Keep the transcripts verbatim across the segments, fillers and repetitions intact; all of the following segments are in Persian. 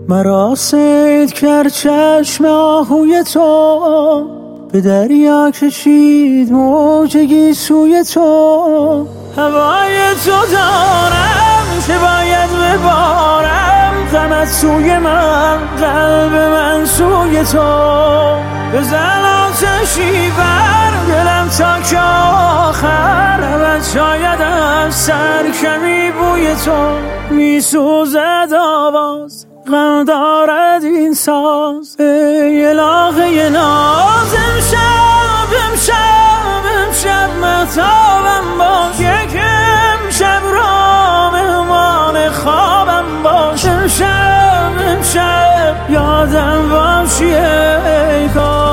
مرا صید کرد چشم آهوی تو، به دریا کشید موج گیسوی تو. هوای تو دارم که باید ببارم، غمت سوی من، قلب من سوی تو. بزن آتشی بر دلم تا که آخر، رود شاید از سر کمی بوی تو. میسوزد آواز، غم دارد این ساز، ای الهه ناز. امشب امشب امشب مهتابم باش، یک امشب را مهمان خوابم باش. امشب امشب یادم باشی ای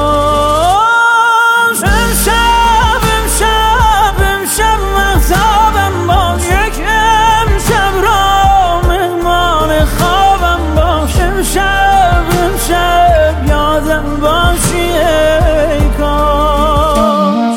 کاش. امشب امشب امشب مهتابم باش، یک امشب را مهمان خوابم باش. امشب امشب یادم باشی ای کاش.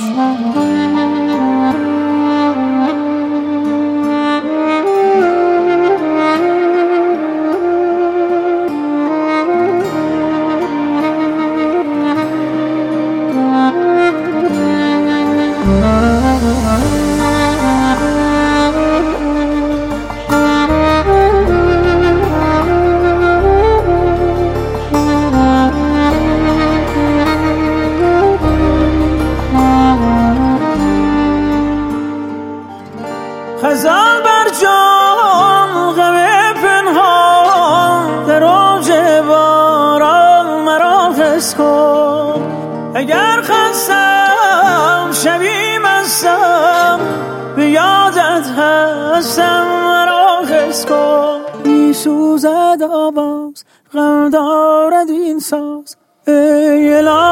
خزان بر جام، غم پنهان، در اوج باران مرا حس کن. اگر خستم شبی مستم، به یادت هستم مرا حس کن. میسوزد آواز، غم دارد این ساز، ای الهی